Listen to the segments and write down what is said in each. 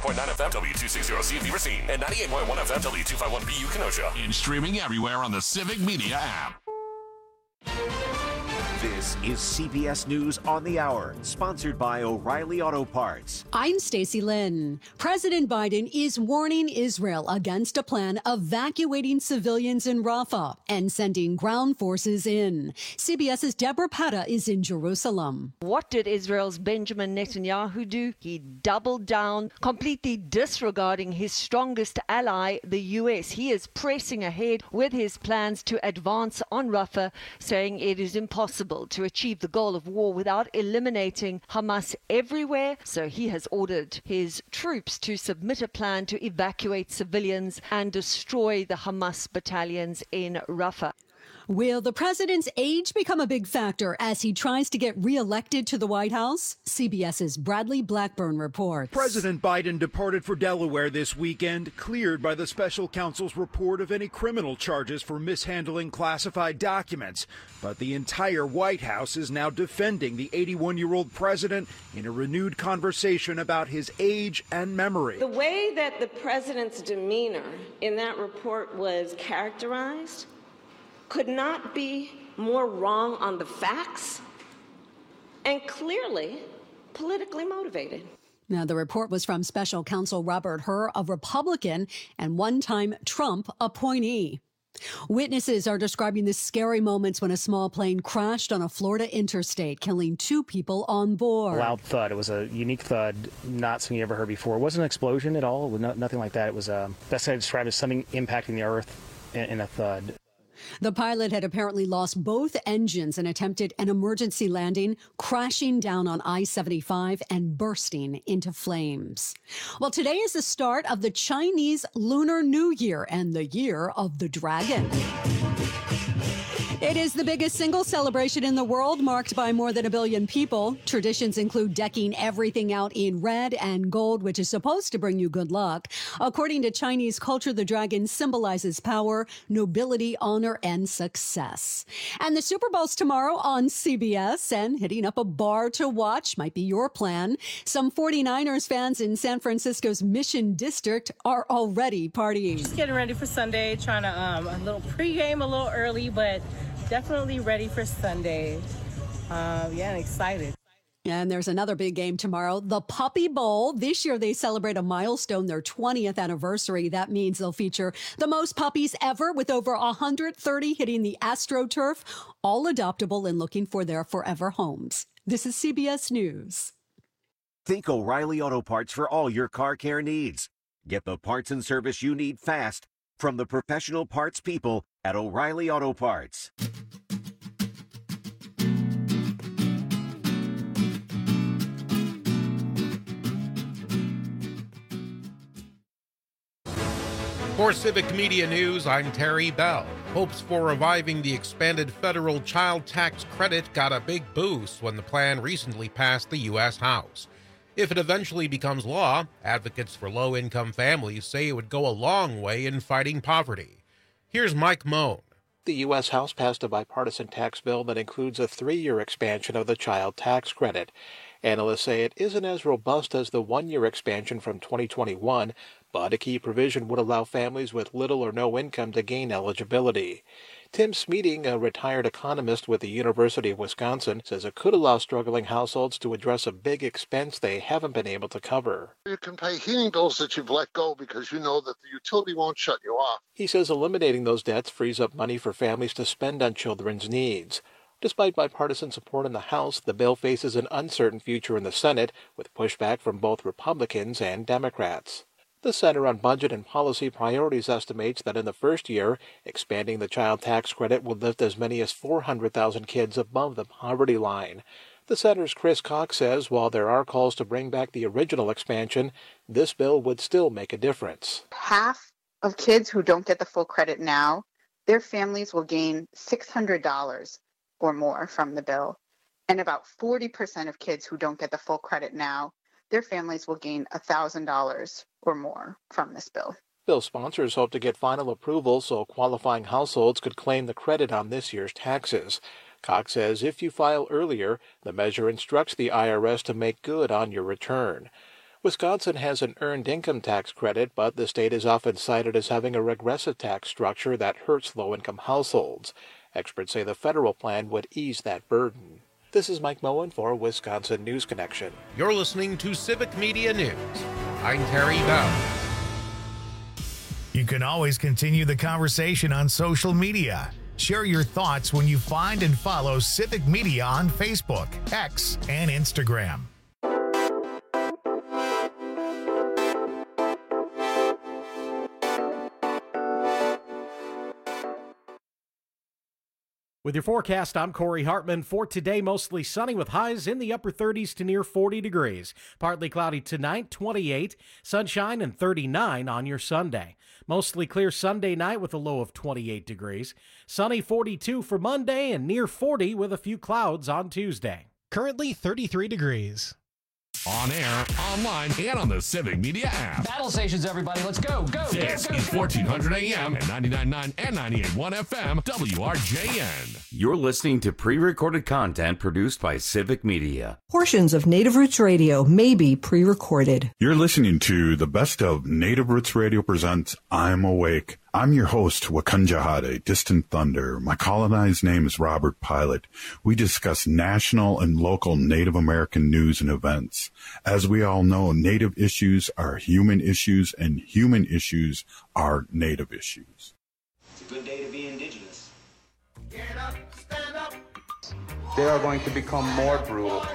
FM, W260C Racine, and 98.1 FM, W251BU Kenosha. And streaming everywhere on the Civic Media app. This is CBS News on the Hour, sponsored by O'Reilly Auto Parts. I'm Stacey Lynn. President Biden is warning Israel against a plan evacuating civilians in Rafah and sending ground forces in. CBS's Deborah Petta is in Jerusalem. What did Israel's Benjamin Netanyahu do? He doubled down, completely disregarding his strongest ally, the U.S. He is pressing ahead with his plans to advance on Rafah, saying it is impossible to achieve the goal of war without eliminating Hamas everywhere. So he has ordered his troops to submit a plan to evacuate civilians and destroy the Hamas battalions in Rafah. Will the president's age become a big factor as he tries to get reelected to the White House? CBS's Bradley Blackburn reports. President Biden departed for Delaware this weekend, cleared by the special counsel's report of any criminal charges for mishandling classified documents. But the entire White House is now defending the 81-year-old president in a renewed conversation about his age and memory. The way that the president's demeanor in that report was characterized could not be more wrong on the facts and clearly politically motivated. Now, the report was from special counsel Robert Hur, a Republican and one-time Trump appointee. Witnesses are describing the scary moments when a small plane crashed on a Florida interstate, killing 2 people on board. A loud thud. It was a unique thud, not something you ever heard before. It wasn't an explosion at all, nothing like that. It was best I describe as something impacting the earth in a thud. The pilot had apparently lost both engines and attempted an emergency landing, crashing down on I-75 and bursting into flames. Well, today is the start of the Chinese Lunar New Year and the Year of the Dragon. It is the biggest single celebration in the world, marked by more than 1 billion people. Traditions include decking everything out in red and gold, which is supposed to bring you good luck. According to Chinese culture, the dragon symbolizes power, nobility, honor, and success. And the Super Bowl's tomorrow on CBS, and hitting up a bar to watch might be your plan. Some 49ers fans in San Francisco's Mission District are already partying. Just getting ready for Sunday, trying to a little pregame a little early, but definitely ready for Sunday. And excited. And there's another big game tomorrow, the Puppy Bowl. This year they celebrate a milestone, their 20th anniversary. That means they'll feature the most puppies ever, with over 130 hitting the AstroTurf, all adoptable and looking for their forever homes. This is CBS News. Think O'Reilly Auto Parts for all your car care needs. Get the parts and service you need fast from the professional parts people at O'Reilly Auto Parts. For Civic Media News, I'm Terry Bell. Hopes for reviving the expanded federal child tax credit got a big boost when the plan recently passed the U.S. House. If it eventually becomes law, advocates for low-income families say it would go a long way in fighting poverty. Here's Mike Moan. The U.S. House passed a bipartisan tax bill that includes a 3-year expansion of the child tax credit. Analysts say it isn't as robust as the 1-year expansion from 2021, but a key provision would allow families with little or no income to gain eligibility. Tim Smeating, a retired economist with the University of Wisconsin, says it could allow struggling households to address a big expense they haven't been able to cover. You can pay heating bills that you've let go because you know that the utility won't shut you off. He says eliminating those debts frees up money for families to spend on children's needs. Despite bipartisan support in the House, the bill faces an uncertain future in the Senate, with pushback from both Republicans and Democrats. The Center on Budget and Policy Priorities estimates that in the first year, expanding the child tax credit will lift as many as 400,000 kids above the poverty line. The center's Chris Cox says while there are calls to bring back the original expansion, this bill would still make a difference. Half of kids who don't get the full credit now, their families will gain $600 or more from the bill. And about 40% of kids who don't get the full credit now, their families will gain $1,000 or more from this bill. Bill sponsors hope to get final approval so qualifying households could claim the credit on this year's taxes. Cox says if you file earlier, the measure instructs the IRS to make good on your return. Wisconsin has an earned income tax credit, but the state is often cited as having a regressive tax structure that hurts low-income households. Experts say the federal plan would ease that burden. This is Mike Moen for Wisconsin News Connection. You're listening to Civic Media News. I'm Terry Bell. You can always continue the conversation on social media. Share your thoughts when you find and follow Civic Media on Facebook, X, and Instagram. With your forecast, I'm Corey Hartman. For today, mostly sunny with highs in the upper 30s to near 40 degrees. Partly cloudy tonight, 28. Sunshine and 39 on your Sunday. Mostly clear Sunday night with a low of 28 degrees. Sunny 42 for Monday and near 40 with a few clouds on Tuesday. Currently 33 degrees. On air, online, and on the Civic Media app. Battle stations, everybody. Let's go. This is 1400 AM and 99.9 and 98.1 FM, WRJN. You're listening to pre-recorded content produced by Civic Media. Portions of Native Roots Radio may be pre-recorded. You're listening to the best of Native Roots Radio presents I'm Awake. I'm your host, Wakanja Hade, Distant Thunder. My colonized name is Robert Pilot. We discuss national and local Native American news and events. As we all know, Native issues are human issues, and human issues are Native issues. It's a good day to be Indigenous. Get up, stand up. They are going to become more brutal.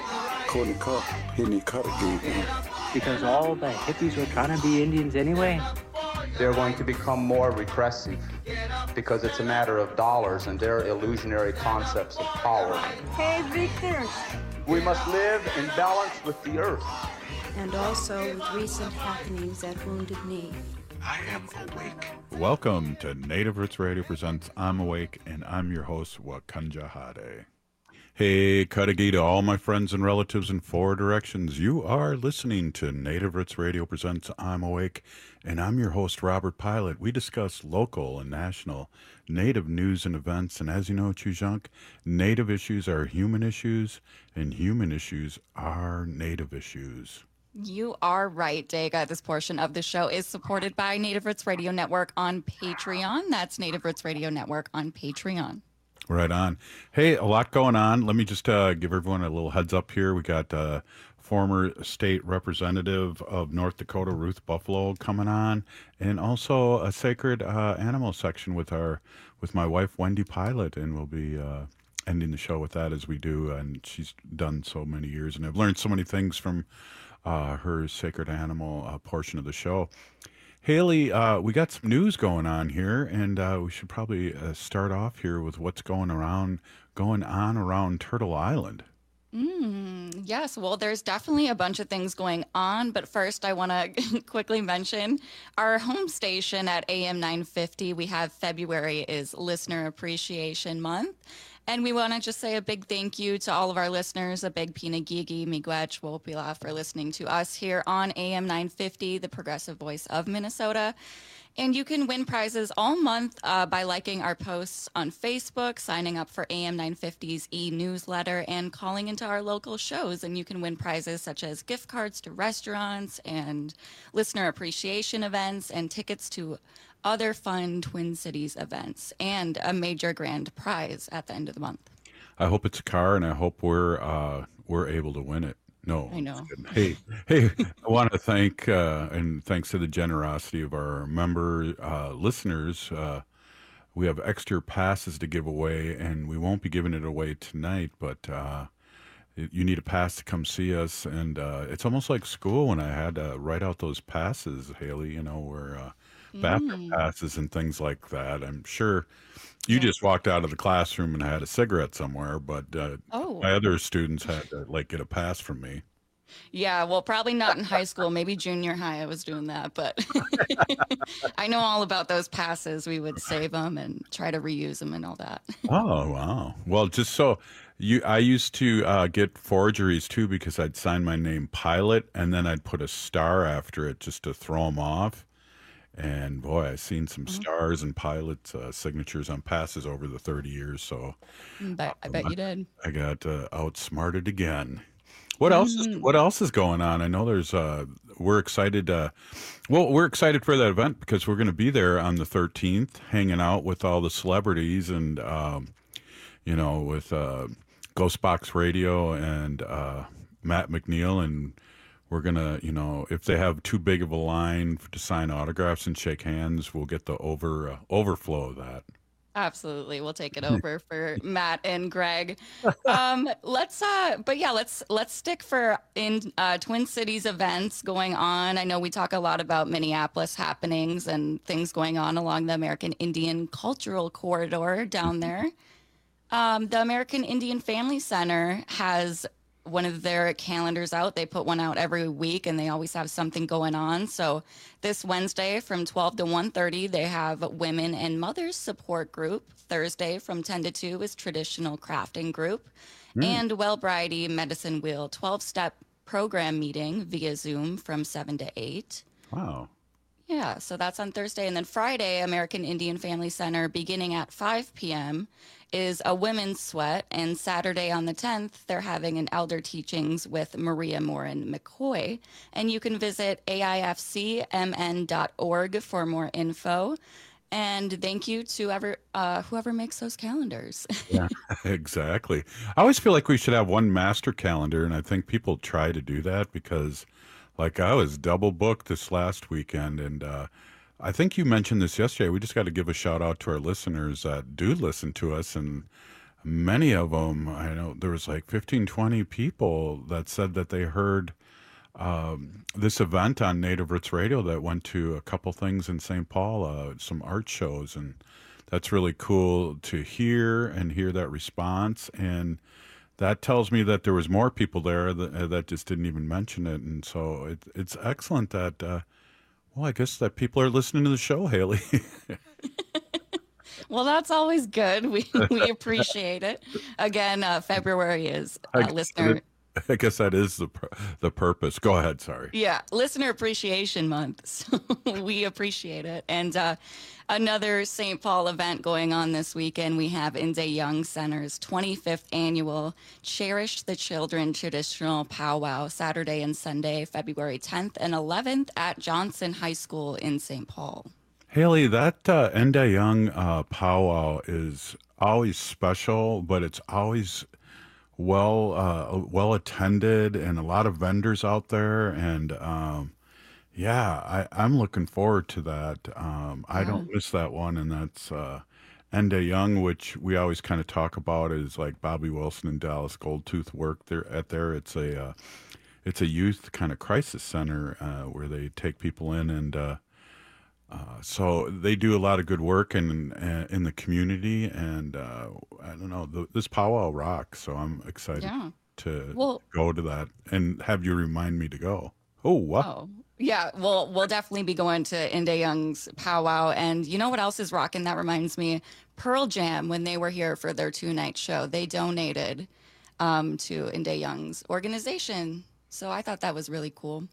Because all the hippies were trying to be Indians anyway. They're going to become more repressive because it's a matter of dollars and their illusionary concepts of power. Hey, Victor. We must live in balance with the earth. And also with recent happenings at Wounded Knee. I am awake. Welcome to Native Roots Radio presents I'm Awake, and I'm your host, Wakanja Hade. Hey, Kadagi to all my friends and relatives in four directions. You are listening to Native Roots Radio presents I'm Awake, and I'm your host, Robert Pilot. We discuss local and national Native news and events, and as you know, Chujunk, Native issues are human issues, and human issues are Native issues. You are right, Dega. This portion of the show is supported by Native Roots Radio Network on Patreon. That's Native Roots Radio Network on Patreon. Right on. Hey, a lot going on. Let me just give everyone a little heads up here. We got former state representative of North Dakota, Ruth Buffalo, coming on, and also a sacred animal section with my wife, Wendy Pilot, and we'll be ending the show with that as we do. And she's done so many years, and I've learned so many things from her sacred animal portion of the show. Haley, we got some news going on here, and we should probably start off here with what's going on around Turtle Island. Yes, well, there's definitely a bunch of things going on, but first I want to quickly mention our home station at AM 950. We have February is Listener Appreciation Month. And we want to just say a big thank you to all of our listeners, a big Pinagigi, Miigwech, Wopila for listening to us here on AM 950, the progressive voice of Minnesota. And you can win prizes all month by liking our posts on Facebook, signing up for AM 950's e-newsletter, and calling into our local shows. And you can win prizes such as gift cards to restaurants and listener appreciation events and tickets to other fun Twin Cities events and a major grand prize at the end of the month. I hope it's a car, and I hope we're able to win it. No, I know. Hey, I want to thank and thanks to the generosity of our member listeners, we have extra passes to give away, and we won't be giving it away tonight, but you need a pass to come see us, and it's almost like school when I had to write out those passes, Haley, where bathroom passes and things like that. I'm sure you just walked out of the classroom and had a cigarette somewhere, but my other students had to get a pass from me. Yeah, well, probably not in high school, maybe junior high I was doing that, but I know all about those passes. We would save them and try to reuse them and all that. Oh, wow. Well, just so I used to get forgeries too, because I'd sign my name Pilot and then I'd put a star after it just to throw them off. And boy, I've seen some stars and Pilot signatures on passes over the 30 years. So I bet you did. I got outsmarted again. What else? What else is going on? I know there's. We're excited. We're excited for that event because we're going to be there on the 13th, hanging out with all the celebrities and with Ghostbox Radio and Matt McNeil, and we're gonna, if they have too big of a line to sign autographs and shake hands, we'll get the overflow of that. Absolutely. We'll take it over for Matt and Greg. Let's stick in Twin Cities events going on. I know we talk a lot about Minneapolis happenings and things going on along the American Indian Cultural Corridor down there. The American Indian Family Center has one of their calendars out. They put one out every week, and they always have something going on. So this Wednesday from 12 to 1:30, they have Women and Mothers Support Group. Thursday from 10 to 2 is Traditional Crafting Group. And Wellbriety Medicine Wheel 12-step program meeting via Zoom from 7 to 8. Wow. Yeah, so that's on Thursday. And then Friday, American Indian Family Center, beginning at 5 p.m., is a women's sweat. And Saturday on the 10th, they're having an elder teachings with Maria Morin McCoy. And you can visit aifcmn.org for more info. And thank you to whoever makes those calendars. Yeah, exactly. I always feel like we should have one master calendar, and I think people try to do that because, like, I was double booked this last weekend, and I think you mentioned this yesterday. We just got to give a shout out to our listeners that do listen to us, and many of them, I know there was like 15, 20 people that said that they heard this event on Native Roots Radio that went to a couple things in St. Paul, some art shows, and that's really cool to hear that response. And that tells me that there was more people there that just didn't even mention it. And so it's excellent that, I guess that people are listening to the show, Haley. Well, that's always good. We appreciate it. Again, February is listener. I guess that is the purpose. Go ahead. Sorry. Yeah, Listener Appreciation Month. So we appreciate it. And another St. Paul event going on this weekend. We have Inde Young Center's 25th annual Cherish the Children Traditional Powwow, Saturday and Sunday, February 10th and 11th at Johnson High School in St. Paul. Haley, that Inde Young powwow is always special, but it's always well attended and a lot of vendors out there, and I'm looking forward to that. I don't miss that one, and that's Inde Young, which we always kind of talk about is like Bobby Wilson and Dallas Goldtooth work there. It's a youth kind of crisis center where they take people in, and so they do a lot of good work in the community, and I don't know, this powwow rocks, so I'm excited to go to that and have you remind me to go. Oh, wow. Yeah, we'll definitely be going to Inde Young's powwow. And you know what else is rocking? That reminds me, Pearl Jam, when they were here for their 2-night show, they donated to Inde Young's organization. So I thought that was really cool.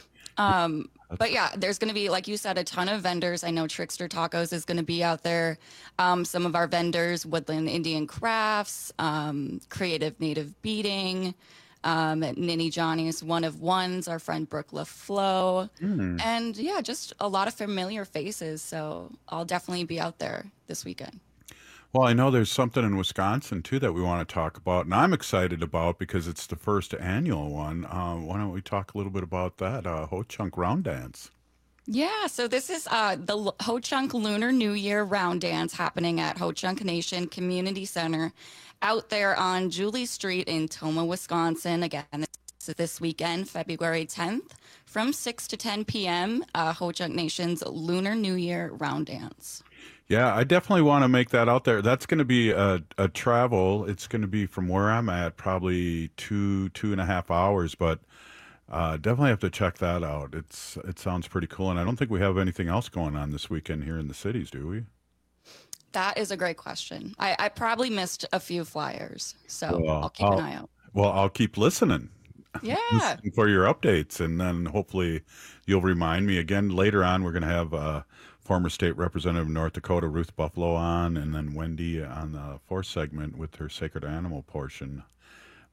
But yeah, there's going to be, like you said, a ton of vendors. I know Trickster Tacos is going to be out there. Some of our vendors, Woodland Indian Crafts, Creative Native Beading, Ninny Johnny's One of Ones, our friend Brooke LaFlo. And yeah, just a lot of familiar faces. So I'll definitely be out there this weekend. Well, I know there's something in Wisconsin, too, that we want to talk about, and I'm excited about because it's the first annual one. Why don't we talk a little bit about that, Ho-Chunk Round Dance? Yeah, so this is the Ho-Chunk Lunar New Year Round Dance happening at Ho-Chunk Nation Community Center out there on Julie Street in Tomah, Wisconsin. Again, this weekend, February 10th, from 6 to 10 p.m., Ho-Chunk Nation's Lunar New Year Round Dance. Yeah, I definitely want to make that out there. That's going to be a travel. It's going to be from where I'm at, probably 2.5 hours, but definitely have to check that out. It sounds pretty cool, and I don't think we have anything else going on this weekend here in the cities, do we? That is a great question. I probably missed a few flyers, so I'll keep an eye out. Well, I'll keep listening. Yeah. Listening for your updates, and then hopefully you'll remind me again later on. We're going to have former state representative of North Dakota, Ruth Buffalo, on, and then Wendy on the fourth segment with her sacred animal portion.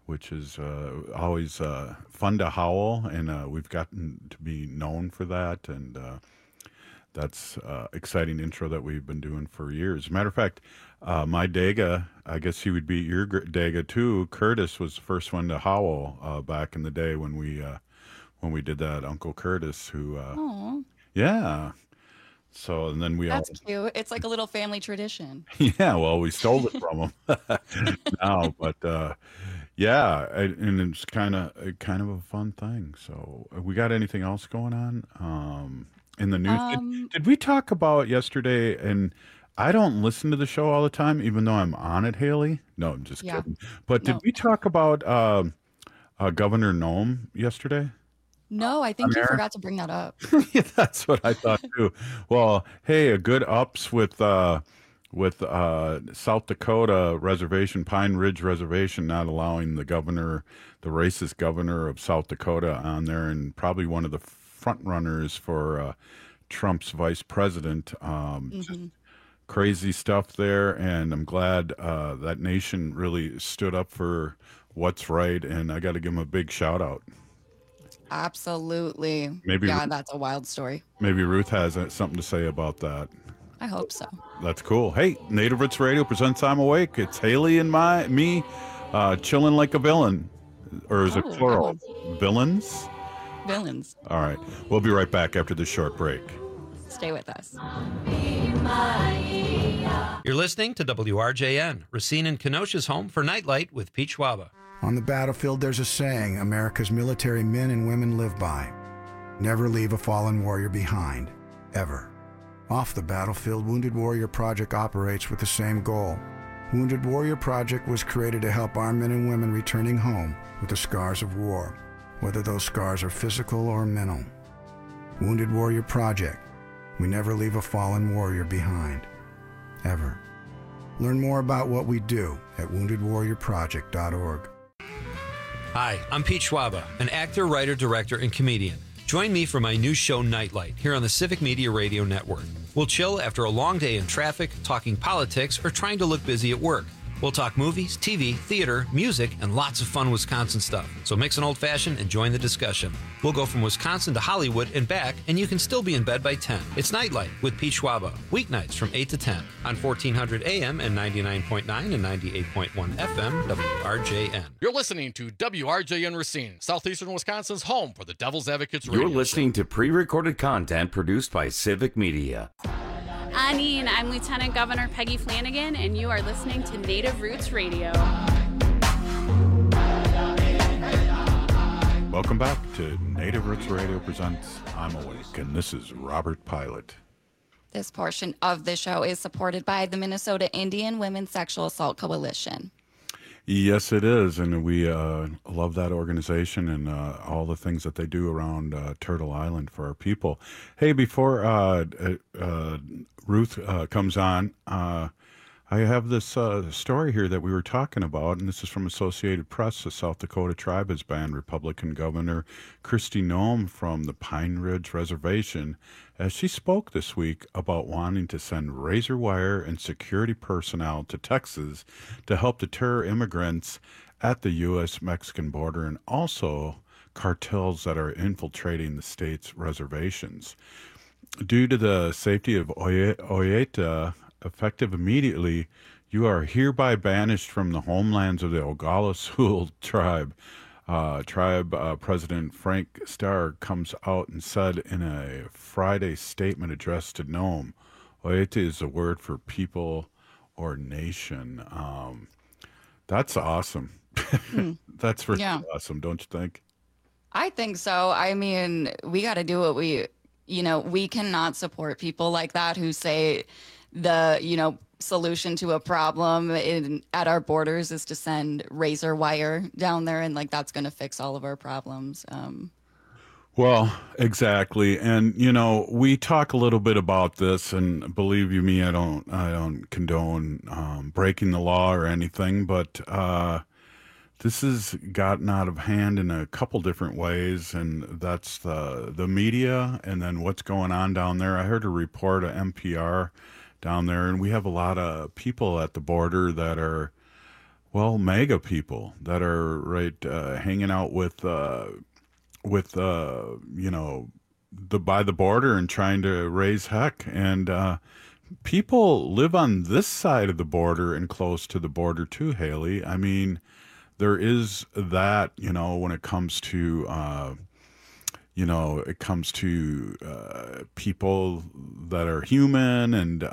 which is always fun to howl, and we've gotten to be known for that, and that's exciting intro that we've been doing for years. Matter of fact, my Daga, I guess he would be your Daga too. Curtis was the first one to howl back in the day when we did that. Uncle Curtis, who, yeah. So and then That's cute. It's like a little family tradition. Yeah, well, we stole it from him now, but yeah, and it's kind of a fun thing. So, we got anything else going on in the news? Did we talk about yesterday? And I don't listen to the show all the time, even though I'm on it, Haley. No, I'm just kidding. But did we talk about Governor Noem yesterday? No, I think you forgot to bring that up. Yeah, that's what I thought too. Well, hey, a good ups with South Dakota reservation, Pine Ridge Reservation, not allowing the racist governor of South Dakota on there, and probably one of the front runners for Trump's vice president. Just crazy stuff there, and I'm glad that nation really stood up for what's right, and I got to give them a big shout out. Absolutely. That's a wild story. Maybe Ruth has something to say about that. I hope so. That's cool. Hey, Native Roots Radio presents I'm Awake. It's Haley and me chilling like a villain. Or is it plural? Villains? Villains. All right. We'll be right back after this short break. Stay with us. You're listening to WRJN, Racine and Kenosha's home for Nightlight with Pete Schwaba. On the battlefield, there's a saying America's military men and women live by. Never leave a fallen warrior behind, ever. Off the battlefield, Wounded Warrior Project operates with the same goal. Wounded Warrior Project was created to help our men and women returning home with the scars of war, whether those scars are physical or mental. Wounded Warrior Project. We never leave a fallen warrior behind, ever. Learn more about what we do at woundedwarriorproject.org. Hi, I'm Pete Schwaba, an actor, writer, director, and comedian. Join me for my new show, Nightlight, here on the Civic Media Radio Network. We'll chill after a long day in traffic, talking politics, or trying to look busy at work. We'll talk movies, TV, theater, music, and lots of fun Wisconsin stuff. So mix an old-fashioned and join the discussion. We'll go from Wisconsin to Hollywood and back, and you can still be in bed by 10. It's Nightlight with Pete Schwaba, weeknights from 8 to 10 on 1400 AM and 99.9 and 98.1 FM, WRJN. You're listening to WRJN Racine, southeastern Wisconsin's home for the Devil's Advocates Radio. You're listening to pre-recorded content produced by Civic Media. Anine, I'm Lieutenant Governor Peggy Flanagan, and you are listening to Native Roots Radio. Welcome back to Native Roots Radio presents I'm Awake, and this is Robert Pilot. This portion of the show is supported by the Minnesota Indian Women's Sexual Assault Coalition. Yes, it is, and we love that organization and all the things that they do around Turtle Island for our people. Hey, before Ruth comes on, I have this story here that we were talking about, and this is from Associated Press. The South Dakota tribe has banned Republican Governor Kristi Noem from the Pine Ridge Reservation as she spoke this week about wanting to send razor wire and security personnel to Texas to help deter immigrants at the U.S.-Mexican border and also cartels that are infiltrating the state's reservations. Due to the safety of Oyeta, effective immediately, you are hereby banished from the homelands of the Oglala Sioux tribe. President Frank Starr comes out and said in a Friday statement addressed to Noem, Oyeta is a word for people or nation. That's awesome. That's really awesome, don't you think? I think so. I mean, we got to do what we cannot support people like that who say the, solution to a problem at our borders is to send razor wire down there, and that's going to fix all of our problems. Well, exactly. And, we talk a little bit about this, and believe you me, I don't condone breaking the law or anything, but this has gotten out of hand in a couple different ways, and that's the media and then what's going on down there. I heard a report of NPR down there, and we have a lot of people at the border that are well, MAGA people that are hanging out with by the border and trying to raise heck. And people live on this side of the border and close to the border too, Haley. I mean, there is that, when it comes to, people that are human and,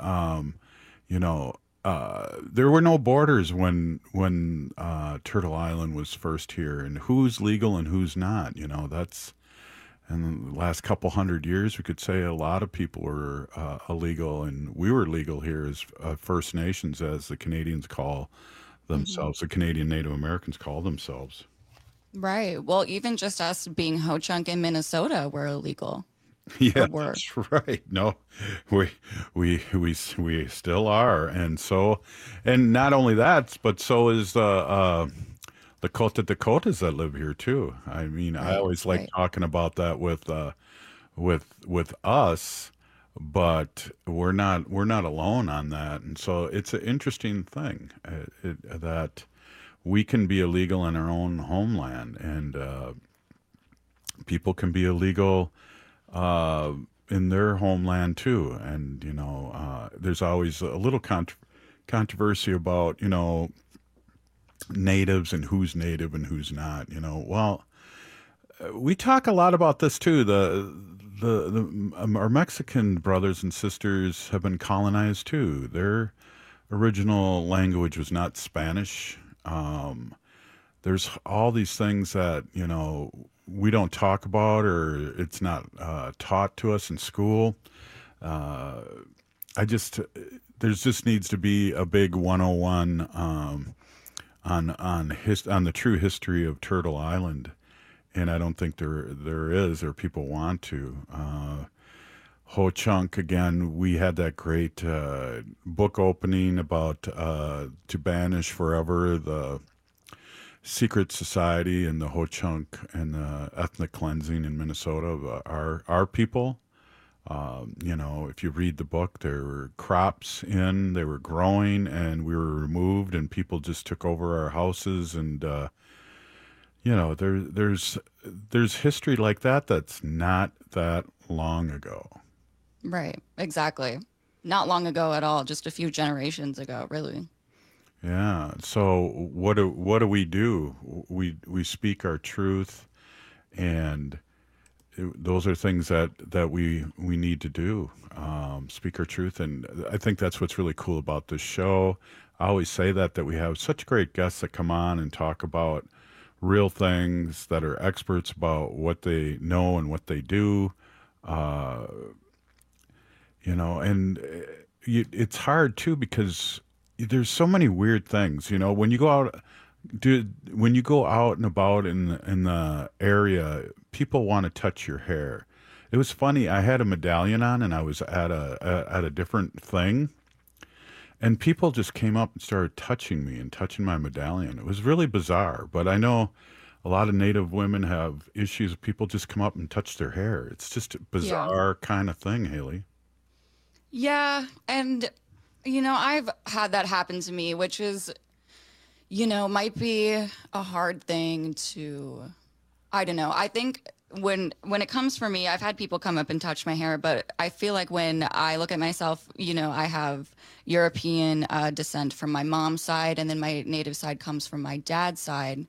there were no borders when Turtle Island was first here, and who's legal and who's not. That's in the last couple hundred years, we could say a lot of people were illegal, and we were legal here as First Nations, as the Canadians call themselves. The Canadian Native Americans call themselves. Right. Well, even just us being Ho-Chunk in Minnesota, we're illegal. Yeah, that's right. No, we still are, and not only that, but so is the Dakotas that live here too. I mean, I always like talking about that with us, but we're not alone on that, and so it's an interesting thing that we can be illegal in our own homeland, and people can be illegal in their homeland too. And there's always a little controversy about natives and who's native and who's not. Well, we talk a lot about this too. Our Mexican brothers and sisters have been colonized too. Their original language was not Spanish. There's all these things that we don't talk about, or it's not taught to us in school. There just needs to be a big 101 on the true history of Turtle Island, and I don't think there is, or people want to. Ho-Chunk, again, we had that great book opening about To Banish Forever, the secret society and the Ho-Chunk and the ethnic cleansing in Minnesota of our people. If you read the book, there were crops they were growing, and we were removed, and people just took over our houses, and there's history like that that's not that long ago. Right, exactly. Not long ago at all, just a few generations ago, really. Yeah. So what do we do? We speak our truth, and those are things that we need to do. Speak our truth, and I think that's what's really cool about this show. I always say that we have such great guests that come on and talk about real things, that are experts about what they know and what they do. It's hard too, because there's so many weird things, when you go out and about in the area, people want to touch your hair. It was funny. I had a medallion on, and I was at a different thing, and people just came up and started touching me and touching my medallion. It was really bizarre, but I know a lot of Native women have issues. People just come up and touch their hair. It's just a bizarre kind of thing, Haley. Yeah, and I've had that happen to me, which is, might be a hard thing to, I don't know. I think when it comes for me, I've had people come up and touch my hair, but I feel like when I look at myself, I have European descent from my mom's side, and then my native side comes from my dad's side.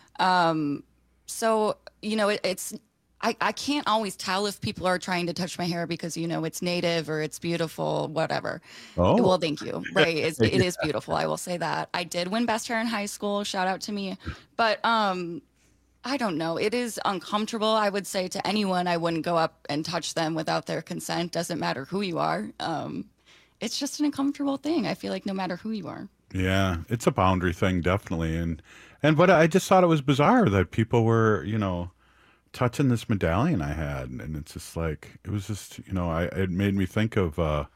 So, it's I can't always tell if people are trying to touch my hair because, it's native or it's beautiful, whatever. Oh. Well, thank you. Right. It is beautiful. I will say that. I did win best hair in high school. Shout out to me. But I don't know. It is uncomfortable. I would say to anyone, I wouldn't go up and touch them without their consent. Doesn't matter who you are. It's just an uncomfortable thing. I feel like no matter who you are. Yeah, it's a boundary thing, definitely. But I just thought it was bizarre that people were, touching this medallion I had, and it's just like, it was just, it made me think of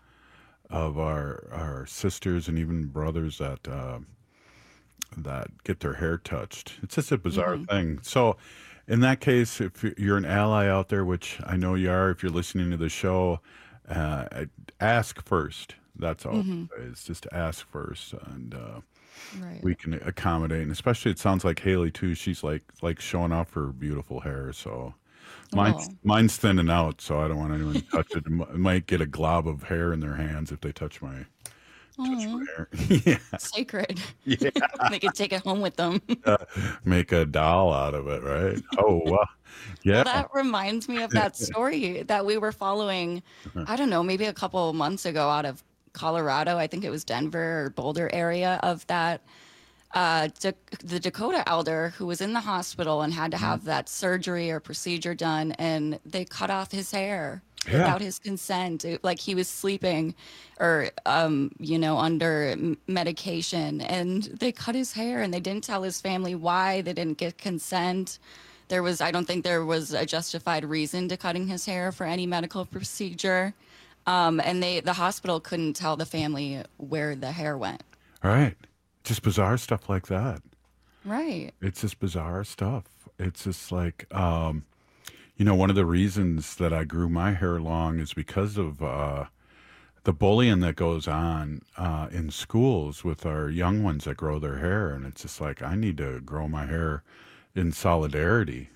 our sisters and even brothers that get their hair touched. It's just a bizarre thing. So in that case, if you're an ally out there, which I know you are, if you're listening to the show, ask first. That's all. It's just ask first. And we can accommodate. And especially, it sounds like Haley too. She's like showing off her beautiful hair. So mine's thinning out, so I don't want anyone to touch it. It might get a glob of hair in their hands if they touch my hair. Yeah. Sacred. Yeah. They could take it home with them. Make a doll out of it, right? Oh, yeah. Well, that reminds me of that story that we were following, I don't know, maybe a couple of months ago out of Colorado. I think it was Denver or Boulder area of that. The Dakota elder who was in the hospital and had to have that surgery or procedure done, and they cut off his hair without his consent. Like he was sleeping or, under medication, and they cut his hair, and they didn't tell his family why. They didn't get consent. I don't think there was a justified reason to cutting his hair for any medical procedure. And the hospital couldn't tell the family where the hair went. All right. Just bizarre stuff like that. Right. It's just bizarre stuff. It's just like, one of the reasons that I grew my hair long is because of the bullying that goes on in schools with our young ones that grow their hair. And it's just like, I need to grow my hair in solidarity.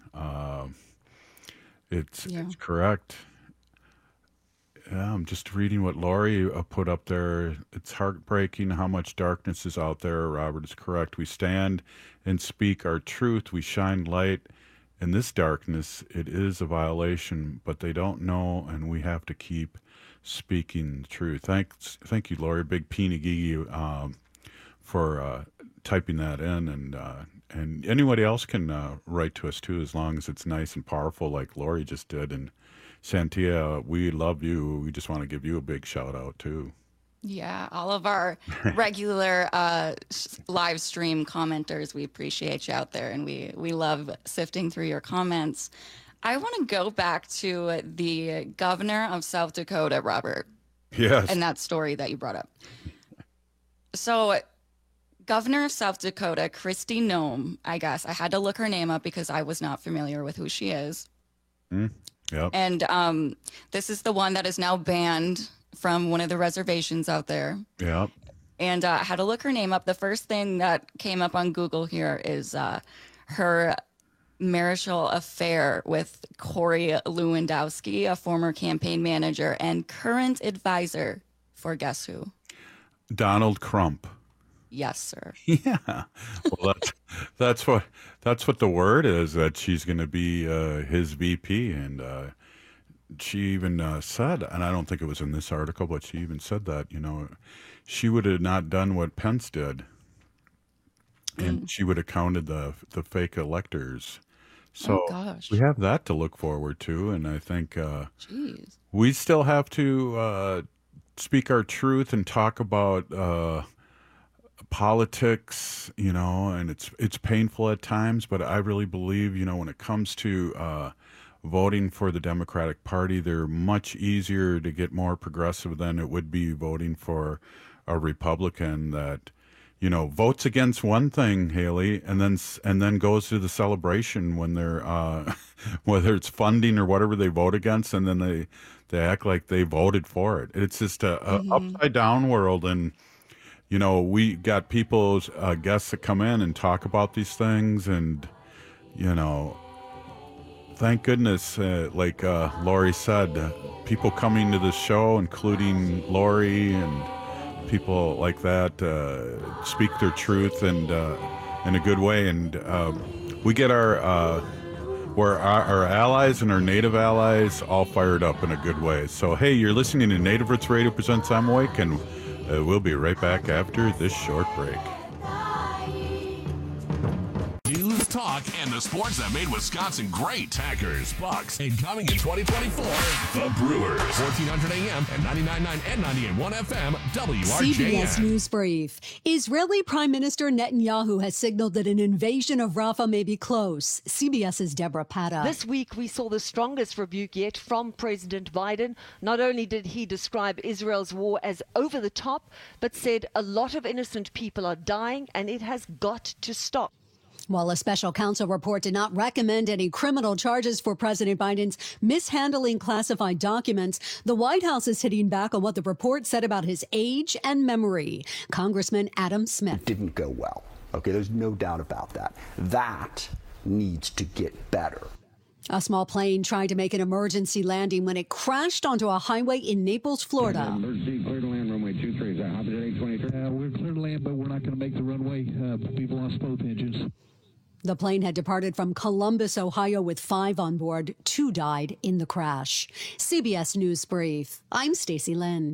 It's correct. Yeah, I'm just reading what Lori put up there. It's heartbreaking how much darkness is out there. Robert is correct. We stand and speak our truth. We shine light in this darkness. It is a violation, but they don't know, and we have to keep speaking the truth. Thank you, Lori. Big Pinagigi for typing that in, and anybody else can write to us too, as long as it's nice and powerful, like Lori just did. And Santia, we love you. We just want to give you a big shout out too. Yeah, all of our regular live stream commenters, we appreciate you out there, and we love sifting through your comments. I want to go back to the governor of South Dakota, Robert. Yes. And that story that you brought up. So, governor of South Dakota, Kristi Noem, I guess. I had to look her name up because I was not familiar with who she is. Yep. And this is the one that is now banned from one of the reservations out there. Yep. And I had to look her name up. The first thing that came up on Google here is her marital affair with Corey Lewandowski, a former campaign manager and current advisor for guess who? Donald Trump. Yes, sir. Yeah. Well, that's what the word is, that she's going to be his VP, and she even said, and I don't think it was in this article, but she even said that she would have not done what Pence did, and she would have counted the fake electors. So we have that to look forward to, and I think we still have to speak our truth and talk about politics, and it's painful at times, but I really believe, when it comes to voting for the Democratic Party, they're much easier to get more progressive than it would be voting for a Republican that, votes against one thing, Haley, and then goes to the celebration when they're whether it's funding or whatever they vote against, and then they act like they voted for it. It's just a upside down world. And we got people's guests that come in and talk about these things, and thank goodness, like Lori said, people coming to the show, including Lori and people like that, speak their truth and in a good way, and we get our allies and our Native allies all fired up in a good way. So hey, you're listening to Native Roots Radio presents I'm Awake, and we'll be right back after this short break. News, talk, and the sports that made Wisconsin great. Packers, Bucks, and coming in 2024, the Brewers. 1400 AM and 99.9 and 98.1 FM, WRJN. CBS News Brief. Israeli Prime Minister Netanyahu has signaled that an invasion of Rafah may be close. CBS's Deborah Patta. This week, we saw the strongest rebuke yet from President Biden. Not only did he describe Israel's war as over the top, but said a lot of innocent people are dying and it has got to stop. While a special counsel report did not recommend any criminal charges for President Biden's mishandling classified documents, the White House is hitting back on what the report said about his age and memory. Congressman Adam Smith. It didn't go well. Okay, there's no doubt about that. That needs to get better. A small plane tried to make an emergency landing when it crashed onto a highway in Naples, Florida. Emergency, clear to land, runway 23. Is that opposite 823? We're clear to land, but we're not going to make the runway. We've lost both engines. The plane had departed from Columbus, Ohio, with 5 on board. 2 died in the crash. CBS News Brief. I'm Stacey Lynn.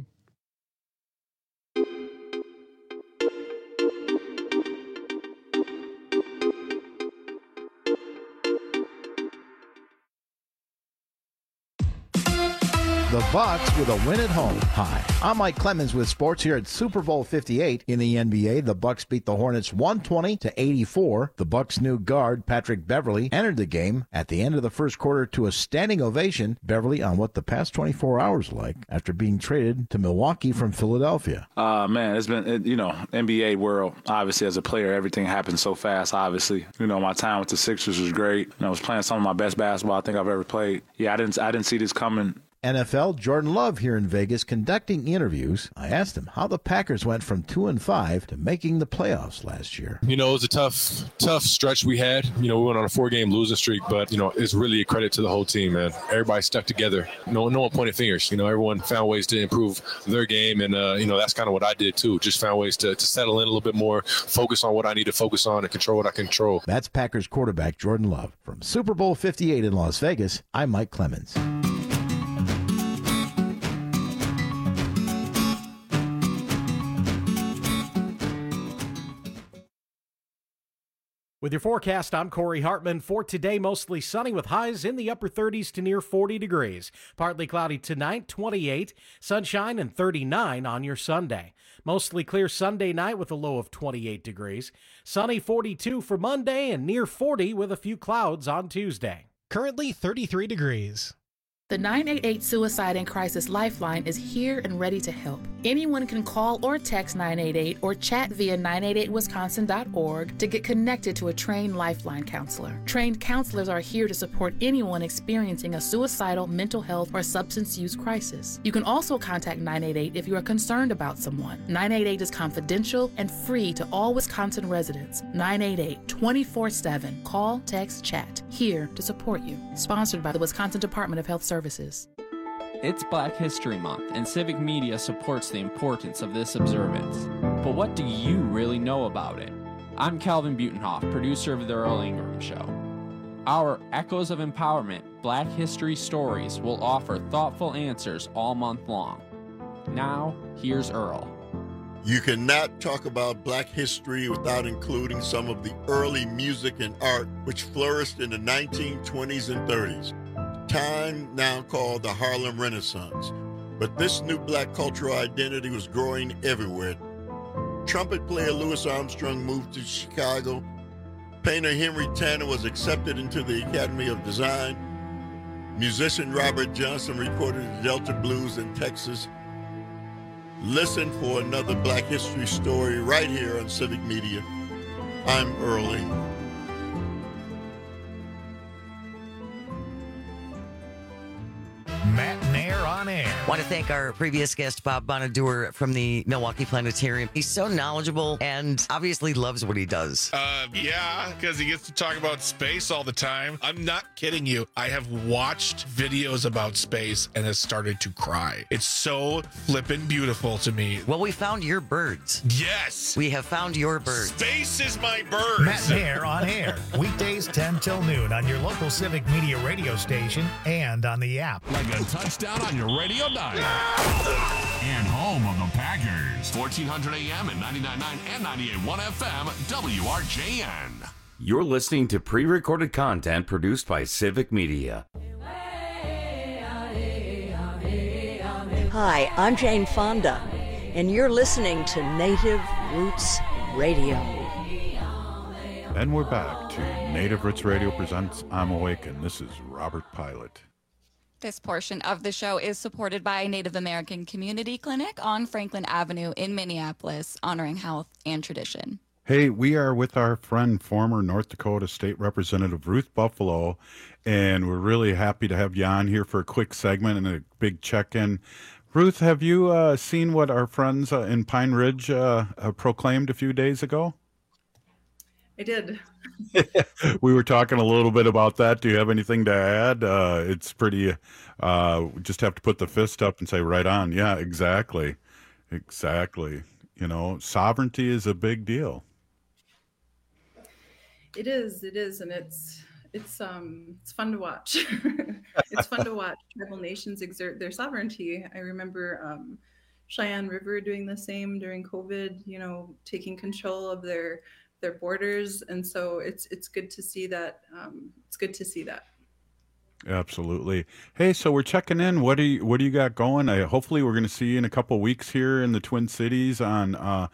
The Bucks with a win at home. Hi, I'm Mike Clemens with sports here at Super Bowl 58. In the NBA, the Bucks beat the Hornets 120-84. The Bucks' new guard, Patrick Beverley, entered the game at the end of the first quarter to a standing ovation. Beverley on what the past 24 hours like after being traded to Milwaukee from Philadelphia. Man, it's been, NBA world, obviously, as a player, everything happens so fast, obviously. My time with the Sixers was great. I was playing some of my best basketball I think I've ever played. Yeah, I didn't see this coming. NFL, Jordan Love here in Vegas conducting interviews. I asked him how the Packers went from 2-5 to making the playoffs last year. It was a tough stretch we had. We went on a 4-game losing streak, but, it's really a credit to the whole team, man. Everybody stuck together. No one pointed fingers. Everyone found ways to improve their game, and, that's kind of what I did, too. Just found ways to settle in a little bit more, focus on what I need to focus on, and control what I control. That's Packers quarterback Jordan Love. From Super Bowl 58 in Las Vegas, I'm Mike Clemens. With your forecast, I'm Corey Hartman. For today, mostly sunny with highs in the upper 30s to near 40 degrees. Partly cloudy tonight, 28. Sunshine and 39 on your Sunday. Mostly clear Sunday night with a low of 28 degrees. Sunny 42 for Monday and near 40 with a few clouds on Tuesday. Currently 33 degrees. The 988 Suicide and Crisis Lifeline is here and ready to help. Anyone can call or text 988 or chat via 988wisconsin.org to get connected to a trained Lifeline counselor. Trained counselors are here to support anyone experiencing a suicidal, mental health, or substance use crisis. You can also contact 988 if you are concerned about someone. 988 is confidential and free to all Wisconsin residents. 988 24/7. Call, text, chat. Here to support you. Sponsored by the Wisconsin Department of Health Services. It's Black History Month, and Civic Media supports the importance of this observance. But what do you really know about it? I'm Calvin Butenhoff, producer of The Earl Ingram Show. Our Echoes of Empowerment Black History Stories will offer thoughtful answers all month long. Now, here's Earl. You cannot talk about Black history without including some of the early music and art which flourished in the 1920s and 30s. Time now called the Harlem Renaissance, but this new Black cultural identity was growing everywhere. Trumpet player Louis Armstrong moved to Chicago. Painter Henry Tanner was accepted into the Academy of Design. Musician Robert Johnson recorded the Delta Blues in Texas. Listen for another Black history story right here on Civic Media. I'm Earl Ingram. Matt Nair on air. Want to thank our previous guest, Bob Bonaduer from the Milwaukee Planetarium. He's so knowledgeable and obviously loves what he does. Yeah, because he gets to talk about space all the time. I'm not kidding you. I have watched videos about space and has started to cry. It's so flippin' beautiful to me. Well, we found your birds. Yes. We have found your birds. Space is my birds. Matt Nair on air. Weekdays 10 till noon on your local Civic Media radio station and on the app. Like a touchdown on your radio dial. And home of the Packers. 1400 AM and 99.9 and 98.1 FM, WRJN. You're listening to pre-recorded content produced by Civic Media. Hi, I'm Jane Fonda, and you're listening to Native Roots Radio. And we're back to Native Roots Radio presents I'm Awake, and this is Robert Pilot. This portion of the show is supported by Native American Community Clinic on Franklin Avenue in Minneapolis, honoring health and tradition. Hey, we are with our friend, former North Dakota State Representative Ruth Buffalo, and we're really happy to have you on here for a quick segment and a big check-in. Ruth, have you seen what our friends in Pine Ridge proclaimed a few days ago? I did. We were talking a little bit about that. Do you have anything to add? It's pretty, we just have to put the fist up and say, right on. Yeah, exactly. Exactly. You know, sovereignty is a big deal. It is, and it's fun to watch. It's fun to watch tribal nations exert their sovereignty. I remember Cheyenne River doing the same during COVID, you know, taking control of their borders, and so it's good to see that. It's good to see that. Absolutely. Hey, so we're checking in. What do you got going? Hopefully we're going to see you in a couple weeks here in the Twin Cities on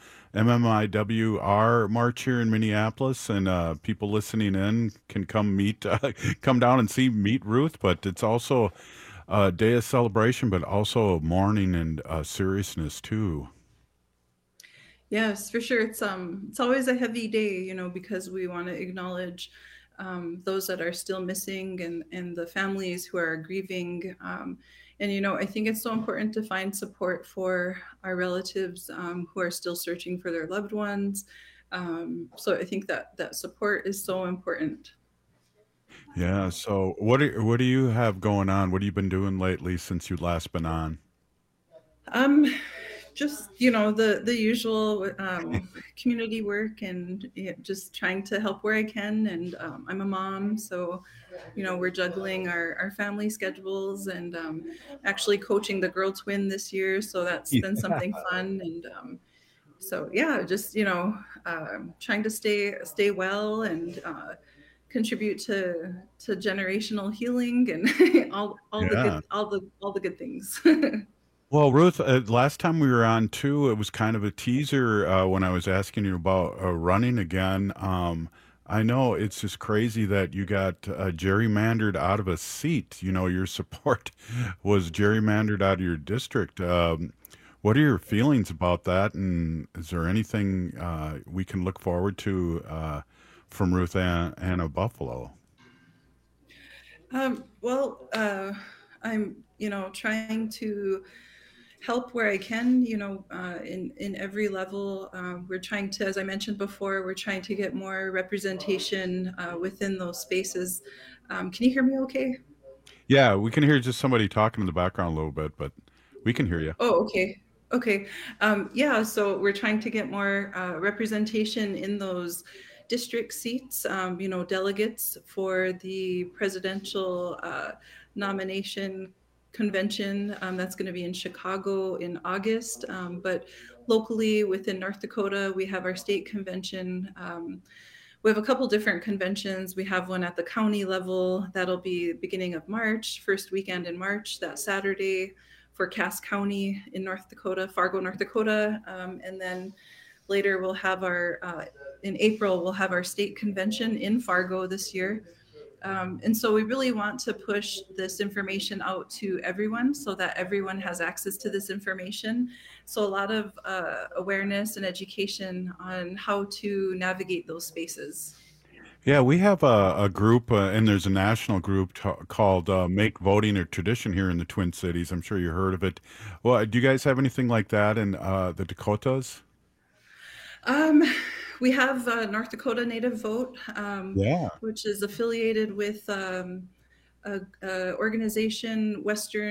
MMIWR March here in Minneapolis, and people listening in can come down and meet Ruth. But it's also a day of celebration, but also mourning and seriousness too. Yes, for sure. It's always a heavy day, you know, because we want to acknowledge those that are still missing and the families who are grieving. And, you know, I think it's so important to find support for our relatives who are still searching for their loved ones. So I think that support is so important. Yeah. So what do you have going on? What have you been doing lately since you last been on? Just, you know, the usual community work and just trying to help where I can. And I'm a mom, so, you know, we're juggling our family schedules and actually coaching the girl twin this year. So that's been something fun. And so, yeah, just, you know, trying to stay well and contribute to generational healing and all the good things. Well, Ruth, last time we were on too, it was kind of a teaser when I was asking you about running again. I know it's just crazy that you got gerrymandered out of a seat. You know, your support was gerrymandered out of your district. What are your feelings about that? And is there anything we can look forward to from Ruth Anna Buffalo? Well, I'm, you know, trying to help where I can, you know, in every level. We're trying to, as I mentioned before, we're trying to get more representation within those spaces. Can you hear me okay? Yeah, we can hear just somebody talking in the background a little bit, but we can hear you. Oh, okay. Okay. Yeah, so we're trying to get more representation in those district seats, you know, delegates for the presidential nomination convention that's going to be in Chicago in August. But locally within North Dakota, we have our state convention. We have a couple different conventions. We have one at the county level. That'll be beginning of March, first weekend in March, that Saturday for Cass County in North Dakota, Fargo, North Dakota. And then later we'll have in April, we'll have our state convention in Fargo this year. And so we really want to push this information out to everyone so that everyone has access to this information. So a lot of awareness and education on how to navigate those spaces. Yeah, we have a group, and there's a national group called Make Voting a Tradition here in the Twin Cities. I'm sure you heard of it. Well, do you guys have anything like that in the Dakotas? We have North Dakota Native Vote, which is affiliated with a organization,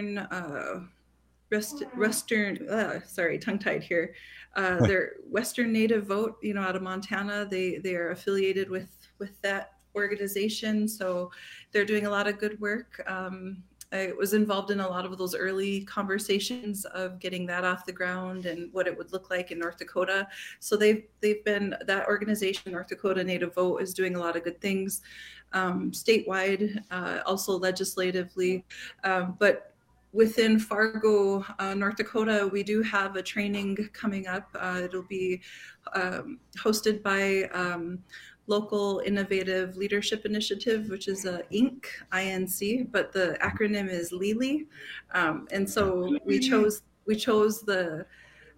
sorry, tongue-tied here. They're Western Native Vote, you know, out of Montana. They are affiliated with that organization, so they're doing a lot of good work. I was involved in a lot of those early conversations of getting that off the ground and what it would look like in North Dakota. So they've been, that organization, North Dakota Native Vote, is doing a lot of good things statewide, also legislatively. But within Fargo, North Dakota, we do have a training coming up. It'll be hosted by Local Innovative Leadership Initiative, which is INC, but the acronym is LILI. And so we chose the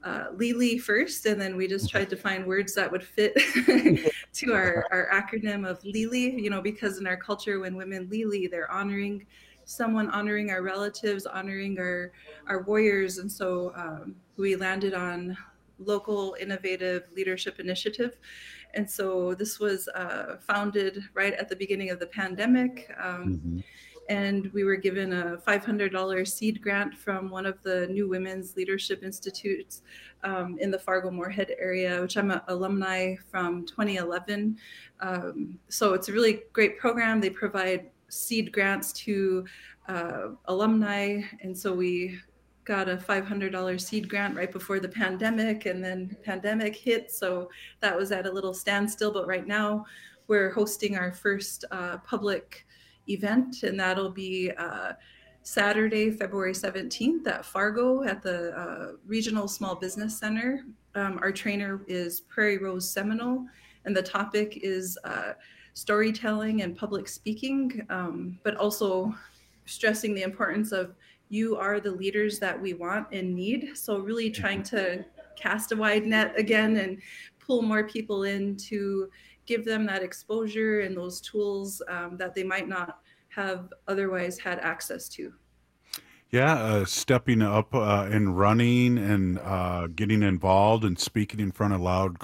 Lili first, and then we just tried to find words that would fit to our acronym of Lili, you know, because in our culture, when women Lili, they're honoring someone, honoring our relatives, honoring our warriors. And so we landed on Local Innovative Leadership Initiative. And so this was founded right at the beginning of the pandemic. And we were given a $500 seed grant from one of the New Women's Leadership Institutes in the Fargo-Moorhead area, which I'm an alumni from 2011. So it's a really great program. They provide seed grants to alumni. And so we got a $500 seed grant right before the pandemic, and then pandemic hit. So that was at a little standstill. But right now we're hosting our first public event, and that'll be Saturday, February 17th at Fargo at the Regional Small Business Center. Our trainer is Prairie Rose Seminole, and the topic is storytelling and public speaking, but also stressing the importance of you are the leaders that we want and need. So really trying to cast a wide net again and pull more people in to give them that exposure and those tools that they might not have otherwise had access to. Yeah, stepping up and running and getting involved and speaking in front of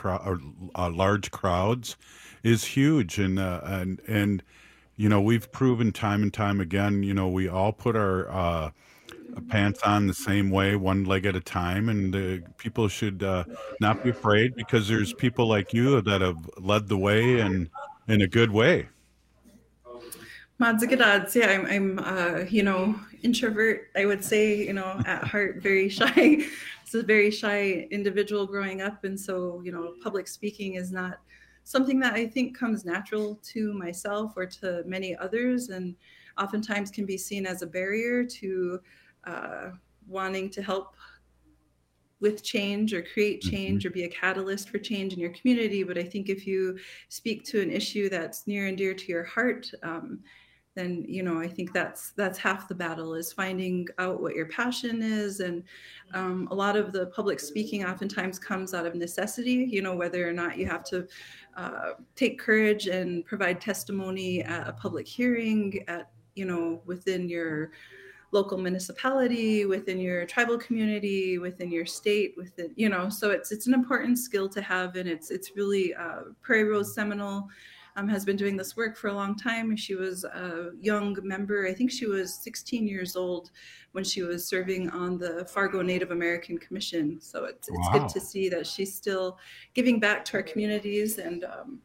large crowds is huge. And you know, we've proven time and time again, you know, we all put our pants on the same way, one leg at a time, and people should not be afraid, because there's people like you that have led the way and in a good way. Mods good odds. Yeah, I'm you know, introvert, I would say, you know, at heart, very shy. It's a very shy individual growing up. And so, you know, public speaking is not something that I think comes natural to myself or to many others, and oftentimes can be seen as a barrier to wanting to help with change or create change or be a catalyst for change in your community. But I think if you speak to an issue that's near and dear to your heart, then, you know, I think that's half the battle, is finding out what your passion is. And a lot of the public speaking oftentimes comes out of necessity, you know, whether or not you have to take courage and provide testimony at a public hearing, at, you know, within your local municipality, within your tribal community, within your state, within, you know, so it's an important skill to have. And it's really Prairie Rose Seminole has been doing this work for a long time. She was a young member. I think she was 16 years old when she was serving on the Fargo Native American Commission. So it's good to see that she's still giving back to our communities. And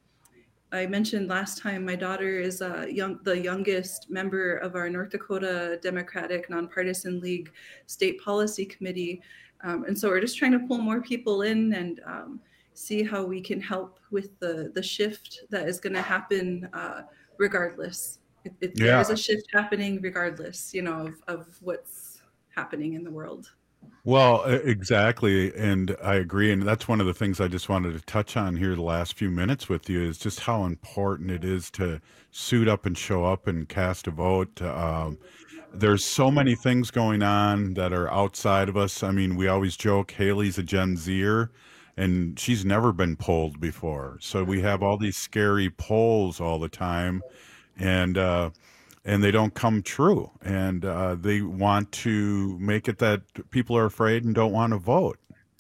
I mentioned last time, my daughter is the youngest member of our North Dakota Democratic Nonpartisan League State Policy Committee. And so we're just trying to pull more people in and see how we can help with the shift that is going to happen regardless. There is a shift happening regardless, you know, of what's happening in the world. Well, exactly. And I agree. And that's one of the things I just wanted to touch on here the last few minutes with you, is just how important it is to suit up and show up and cast a vote. There's so many things going on that are outside of us. I mean, we always joke Haley's a Gen Zer, and she's never been polled before. So we have all these scary polls all the time, and they don't come true. And they want to make it that people are afraid and don't want to vote.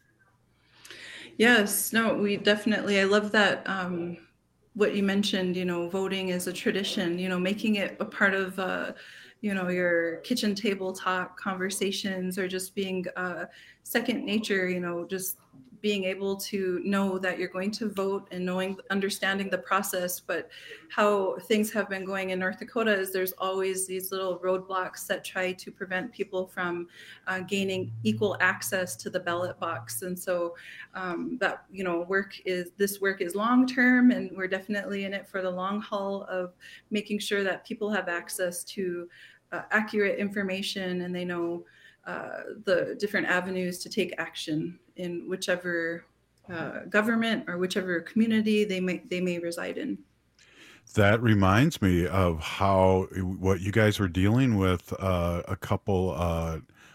Yes, no, we definitely, I love that what you mentioned, you know, voting is a tradition, you know, making it a part of, you know, your kitchen table talk conversations, or just being second nature, you know, just being able to know that you're going to vote and understanding the process. But how things have been going in North Dakota is there's always these little roadblocks that try to prevent people from gaining equal access to the ballot box. And so that, you know, this work is long-term, and we're definitely in it for the long haul of making sure that people have access to accurate information, and they know the different avenues to take action in whichever government or whichever community they may reside in. That reminds me of what you guys were dealing with a couple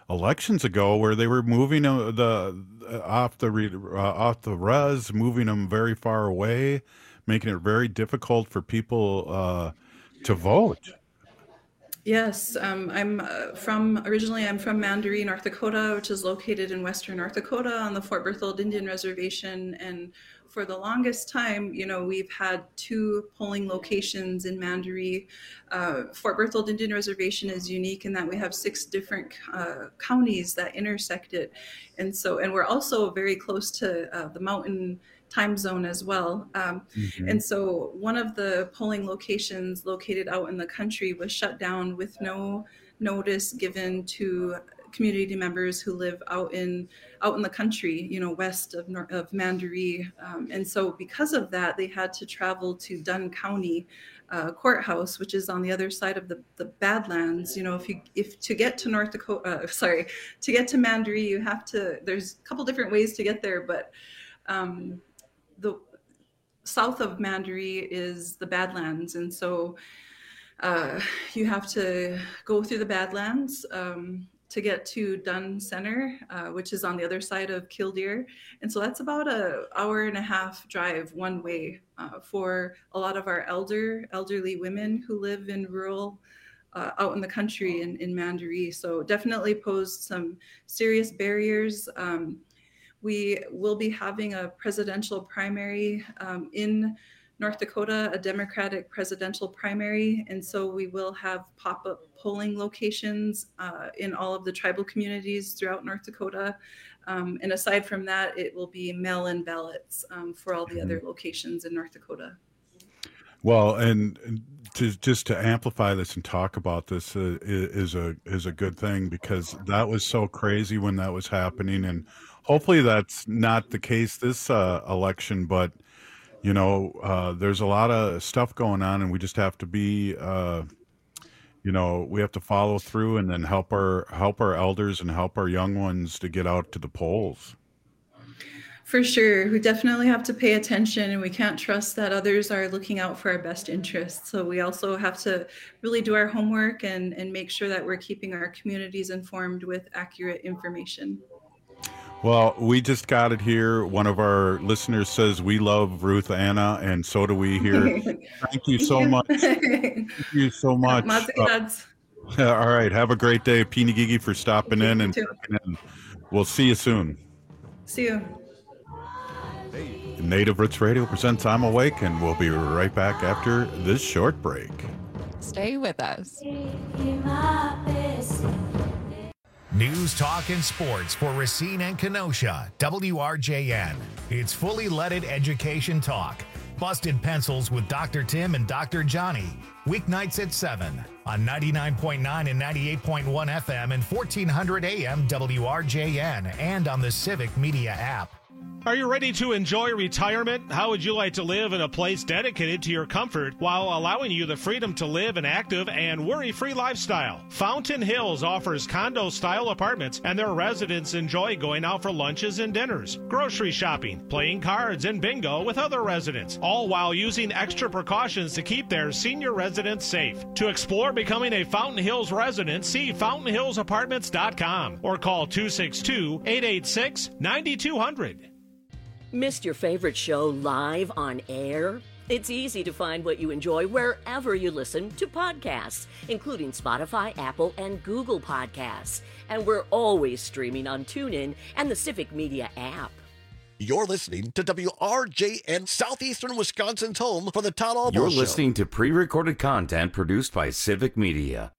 elections ago, where they were moving off the res, moving them very far away, making it very difficult for people to vote. Yes, originally I'm from Mandaree, North Dakota, which is located in western North Dakota on the Fort Berthold Indian Reservation. And for the longest time, we've had 2 polling locations in Mandaree. Fort Berthold Indian Reservation is unique in that we have 6 different counties that intersect it. And we're also very close to the mountain time zone as well. And so one of the polling locations located out in the country was shut down with no notice given to community members who live out in the country, west of Mandaree. And so because of that, they had to travel to Dunn County courthouse, which is on the other side of the Badlands. If to get to North Dakota, to get to Mandaree, there's a couple different ways to get there, but the south of Mandaree is the Badlands. And so you have to go through the Badlands to get to Dunn Center, which is on the other side of Killdeer. And so that's about an hour-and-a-half drive one way for a lot of our elderly women who live in rural out in the country in Mandaree. So definitely posed some serious barriers. We will be having a presidential primary in North Dakota, a Democratic presidential primary. And so we will have pop-up polling locations in all of the tribal communities throughout North Dakota. And aside from that, it will be mail-in ballots for all the other locations in North Dakota. Well, and to amplify this and talk about this is a good thing, because that was so crazy when that was happening, and hopefully that's not the case this election. But there's a lot of stuff going on, and we just have to be, we have to follow through and then help our elders and help our young ones to get out to the polls. For sure. We definitely have to pay attention, and we can't trust that others are looking out for our best interests. So we also have to really do our homework and make sure that we're keeping our communities informed with accurate information. Well, we just got it here. One of our listeners says we love Ruth Anna, and so do we here. Thank you so much. Thank you so much. All right. Have a great day. Peeny Gigi for stopping in, and we'll see you soon. See you. Native Roots Radio presents I'm Awake, and we'll be right back after this short break. Stay with us. News, talk, and sports for Racine and Kenosha. WRJN. It's fully leaded education talk. Busted Pencils with Dr. Tim and Dr. Johnny. Weeknights at 7 on 99.9 and 98.1 FM and 1400 AM WRJN, and on the Civic Media app. Are you ready to enjoy retirement? How would you like to live in a place dedicated to your comfort while allowing you the freedom to live an active and worry-free lifestyle? Fountain Hills offers condo-style apartments, and their residents enjoy going out for lunches and dinners, grocery shopping, playing cards, and bingo with other residents, all while using extra precautions to keep their senior residents safe. To explore becoming a Fountain Hills resident, see fountainhillsapartments.com or call 262-886-9200. Missed your favorite show live on air? It's easy to find what you enjoy wherever you listen to podcasts, including Spotify, Apple, and Google Podcasts. And we're always streaming on TuneIn and the Civic Media app. You're listening to WRJN, Southeastern Wisconsin's home for the Todd Albo Show. You're listening to pre-recorded content produced by Civic Media.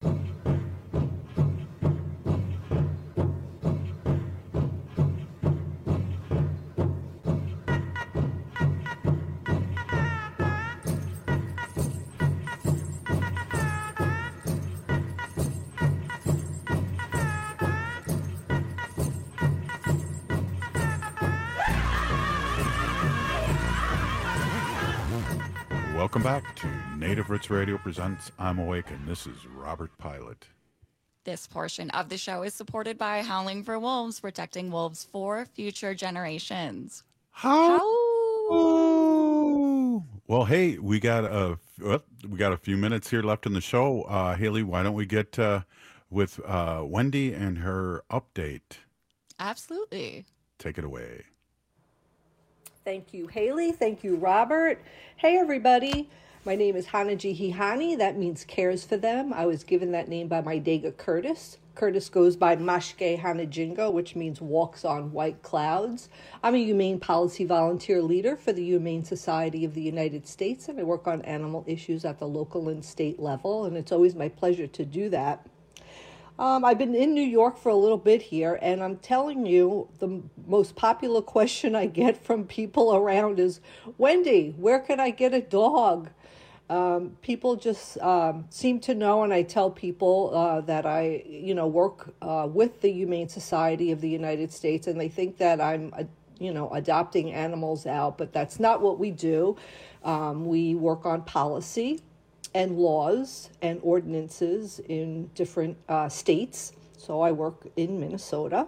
Welcome back to Native Roots Radio presents I'm Awake, and this is Robert Pilot. This portion of the show is supported by Howling for Wolves, protecting wolves for future generations. How? Well, hey, we got a few minutes here left in the show. Haley, why don't we get with Wendy and her update. Absolutely. Take it away. Thank you, Haley. Thank you, Robert. Hey, everybody. My name is Hanaji Hihani. That means cares for them. I was given that name by my Dega Curtis. Curtis goes by Mashke Hanajingo, which means walks on white clouds. I'm a humane policy volunteer leader for the Humane Society of the United States, and I work on animal issues at the local and state level, and it's always my pleasure to do that. I've been in New York for a little bit here, and I'm telling you, the most popular question I get from people around is, Wendy, where can I get a dog? People just seem to know, and I tell people that I, work with the Humane Society of the United States, and they think that I'm, adopting animals out, but that's not what we do. We work on policy and laws and ordinances in different states. So I work in Minnesota.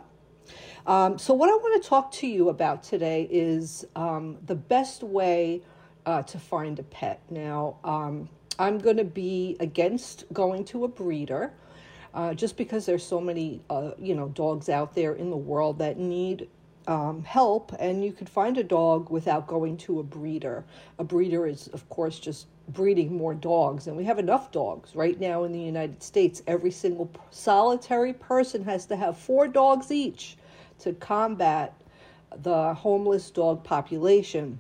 So what I want to talk to you about today is the best way to find a pet. Now, I'm going to be against going to a breeder just because there's so many, dogs out there in the world that need help, and you could find a dog without going to a breeder. A breeder is, of course, just breeding more dogs, and we have enough dogs right now in the United States. Every single solitary person has to have 4 dogs each to combat the homeless dog population.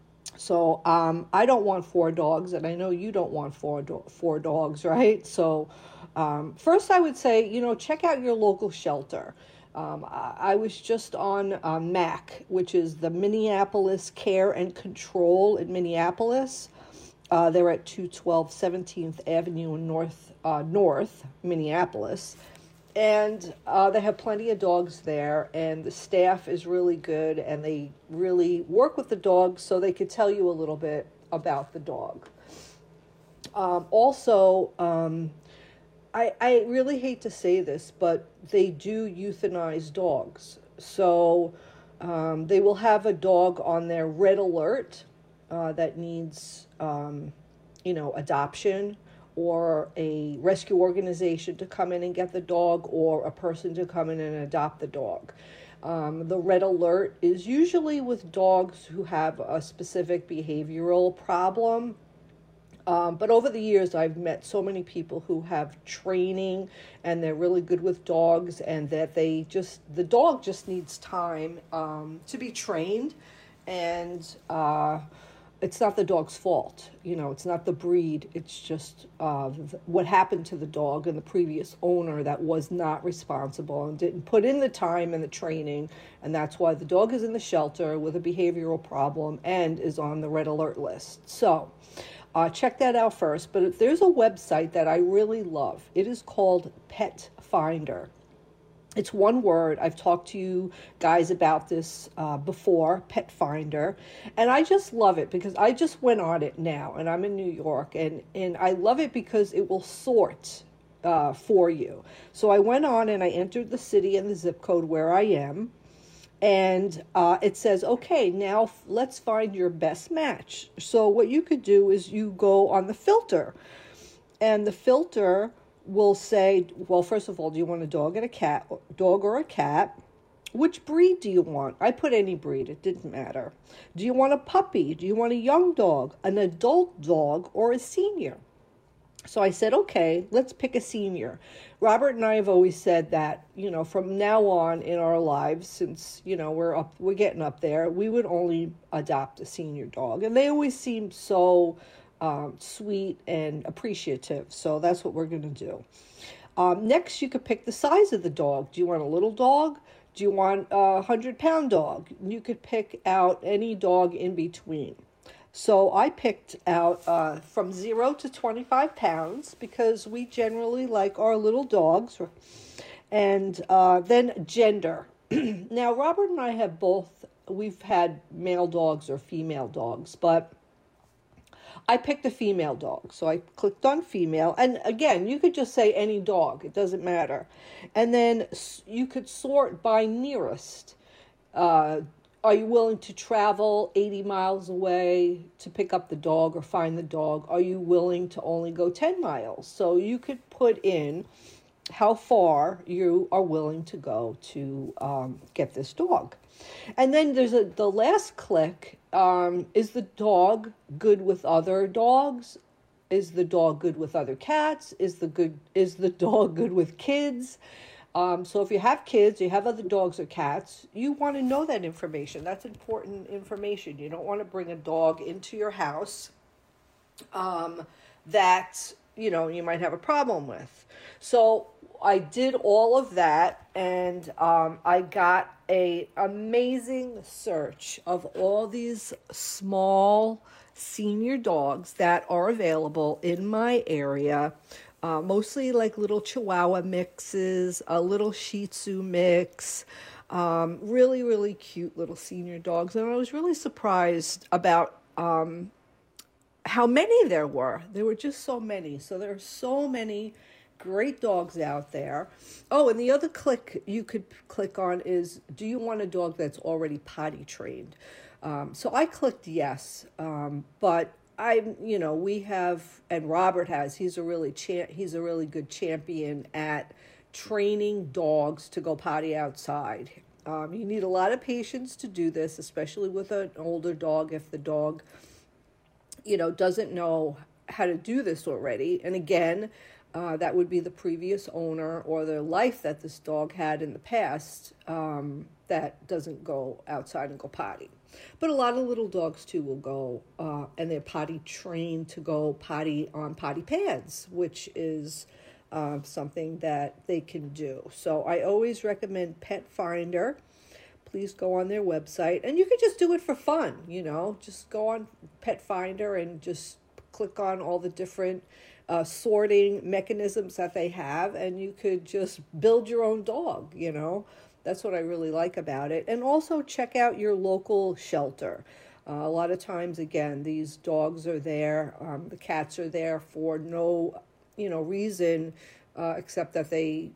So I don't want 4 dogs, and I know you don't want four dogs, right? So first I would say, check out your local shelter. I was just on MAC, which is the Minneapolis Care and Control in Minneapolis. They're at 212 17th Avenue in North Minneapolis. And they have plenty of dogs there, and the staff is really good, and they really work with the dogs so they could tell you a little bit about the dog. I really hate to say this, but they do euthanize dogs. So they will have a dog on their red alert that needs, adoption, or a rescue organization to come in and get the dog, or a person to come in and adopt the dog. The red alert is usually with dogs who have a specific behavioral problem. But over the years, I've met so many people who have training, and they're really good with dogs, and that the dog just needs time to be trained, and it's not the dog's fault. It's not the breed. It's just what happened to the dog and the previous owner that was not responsible and didn't put in the time and the training. And that's why the dog is in the shelter with a behavioral problem and is on the red alert list. So check that out first. But there's a website that I really love. It is called Pet Finder. It's one word. I've talked to you guys about this before, Pet Finder, and I just love it because I just went on it now, and I'm in New York, and I love it because it will sort for you. So I went on and I entered the city and the zip code where I am, and it says, okay, now let's find your best match. So what you could do is you go on the filter, and the filter will say, well, first of all, do you want a dog or a cat? Which breed do you want? I put any breed. It didn't matter. Do you want a puppy? Do you want a young dog, an adult dog, or a senior? So I said, okay, let's pick a senior. Robert and I have always said that, from now on in our lives, since, we're getting up there, we would only adopt a senior dog. And they always seem so sweet and appreciative. So that's what we're going to do. Next, you could pick the size of the dog. Do you want a little dog? Do you want a 100-pound dog? You could pick out any dog in between. So I picked out from 0 to 25 pounds because we generally like our little dogs. And then gender. Now, Robert and I we've had male dogs or female dogs, but I picked a female dog, so I clicked on female. And again, you could just say any dog. It doesn't matter. And then you could sort by nearest. Are you willing to travel 80 miles away to pick up the dog or find the dog? Are you willing to only go 10 miles? So you could put in how far you are willing to go to get this dog. And then there's the last click. Is the dog good with other dogs? Is the dog good with other cats? Is the dog good with kids? So if you have kids, you have other dogs or cats, you want to know that information. That's important information. You don't want to bring a dog into your house that, you might have a problem with. So I did all of that, and I got an amazing search of all these small senior dogs that are available in my area. Mostly like little Chihuahua mixes, a little Shih Tzu mix, really, really cute little senior dogs. And I was really surprised about how many there were. There were just so many. So there are so many great dogs out there. Oh, and the other click you could click on is, do you want a dog that's already potty trained? So I clicked yes, but we have, and Robert has, he's a really good champion at training dogs to go potty outside. You need a lot of patience to do this, especially with an older dog. If the dog, doesn't know how to do this already. And again, that would be the previous owner or the life that this dog had in the past that doesn't go outside and go potty. But a lot of little dogs, too, will go, and they're potty trained to go potty on potty pads, which is something that they can do. So I always recommend Pet Finder. Please go on their website. And you can just do it for fun, Just go on Pet Finder and just click on all the different sorting mechanisms that they have, and you could just build your own dog, That's what I really like about it. And also check out your local shelter. A lot of times, again, these dogs are there, the cats are there for no, reason except that they,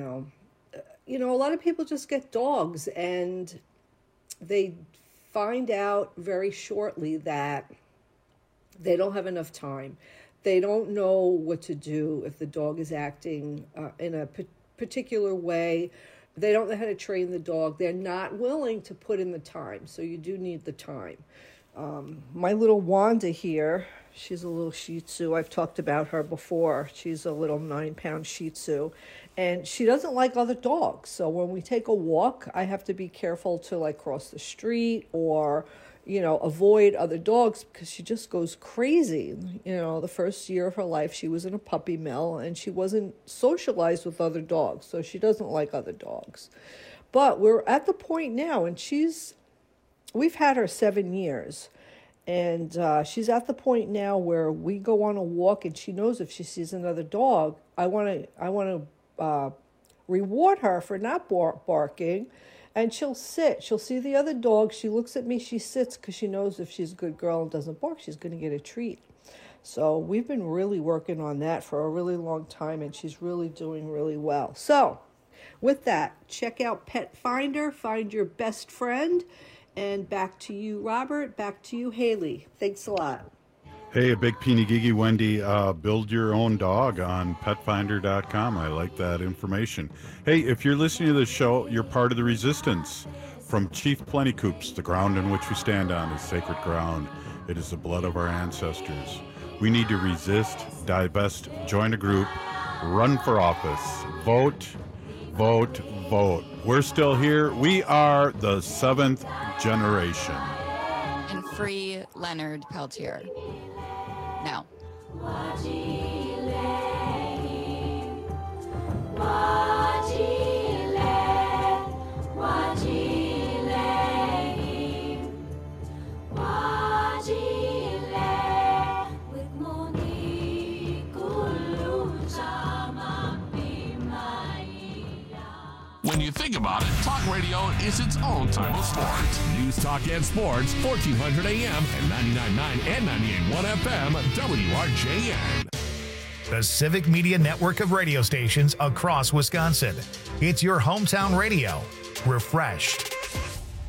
a lot of people just get dogs and they find out very shortly that they don't have enough time. They don't know what to do if the dog is acting in a particular way. They don't know how to train the dog. They're not willing to put in the time. So you do need the time. My little Wanda here, she's a little Shih Tzu. I've talked about her before. She's a little 9-pound Shih Tzu. And she doesn't like other dogs. So when we take a walk, I have to be careful to cross the street or, avoid other dogs because she just goes crazy. The first year of her life, she was in a puppy mill and she wasn't socialized with other dogs. So she doesn't like other dogs. But we're at the point now, and we've had her 7 years. And she's at the point now where we go on a walk and she knows if she sees another dog, I want to reward her for not barking. And she'll sit. She'll see the other dog. She looks at me. She sits because she knows if she's a good girl and doesn't bark, she's going to get a treat. So we've been really working on that for a really long time, and she's really doing really well. So with that, check out Pet Finder. Find your best friend. And back to you, Robert. Back to you, Haley. Thanks a lot. Hey, a big peeny gigi, Wendy. Build your own dog on petfinder.com. I like that information. Hey, if you're listening to this show, you're part of the resistance. From Chief Plentycoops, the ground on which we stand on is sacred ground. It is the blood of our ancestors. We need to resist, divest, join a group, run for office, vote, vote, vote. We're still here. We are the 7th generation. And free Leonard Peltier. Now. When you think about it, talk radio is its own type of sport. News, talk, and sports, 1400 AM and 99.9 and 98.1 FM, WRJN. The Civic Media network of radio stations across Wisconsin. It's your hometown radio. Refreshed.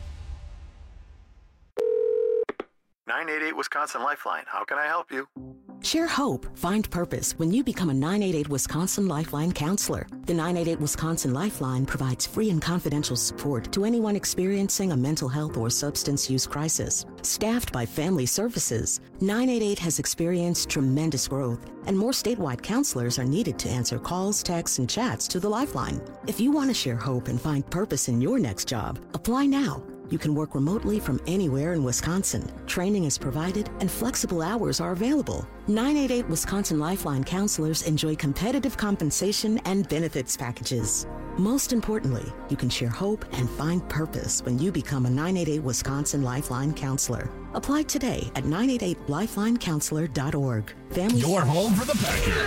988 Wisconsin Lifeline. How can I help you? Share hope, find purpose when you become a 988 Wisconsin Lifeline counselor. The 988 Wisconsin Lifeline provides free and confidential support to anyone experiencing a mental health or substance use crisis. Staffed by Family Services, 988 has experienced tremendous growth, and more statewide counselors are needed to answer calls, texts, and chats to the Lifeline. If you want to share hope and find purpose in your next job, apply now. You can work remotely from anywhere in Wisconsin. Training is provided and flexible hours are available. 988 Wisconsin Lifeline counselors enjoy competitive compensation and benefits packages. Most importantly, you can share hope and find purpose when you become a 988 Wisconsin Lifeline counselor. Apply today at 988lifelinecounselor.org. Your home for the Packers.